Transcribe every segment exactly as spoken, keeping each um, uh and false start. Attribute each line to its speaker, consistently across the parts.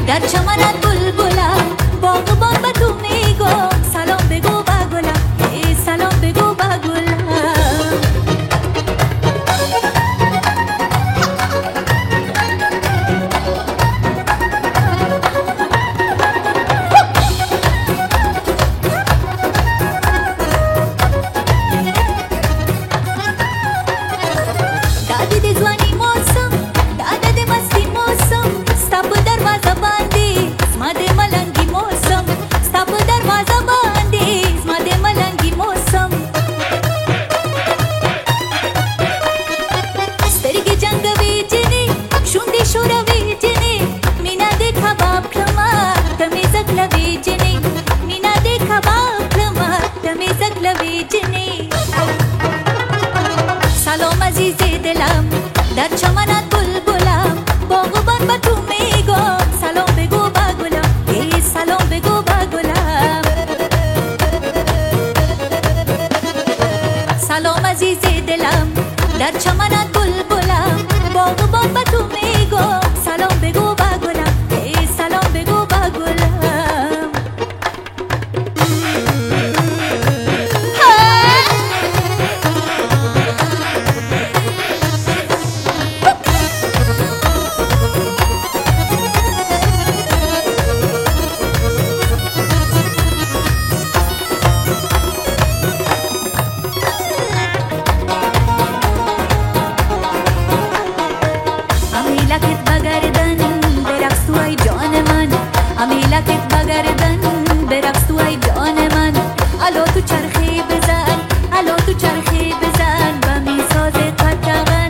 Speaker 1: در چمنت بلبلم باغبان به تو میگو سلام بگو به گلم ای سلام بگو به گلم سلام عزیز دلم در چمنت بلبلم باغبان به تو میگو سلام بگو به گلم ای سلام بگو به گلم سلام عزیز دلم در چمنت بلبلم باغبان به تو میگو سلام بگو به گلم ای سلام بگو به گلم امیلکت بگردن برقص تو ای جان من الو تو چرخی بزن الو تو چرخی بزن و می ساز قطغن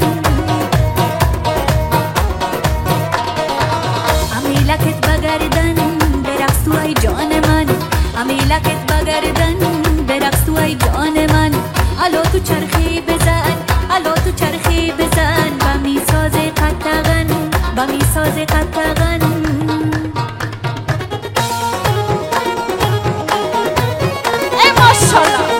Speaker 1: امیلکت بگردن برقص تو ای جان من امیلکت بگردن برقص تو ای جان من الو تو چرخی بزن الو تو چرخی بزن و می ساز قطغن و می ساز قطغن
Speaker 2: ماشاءالله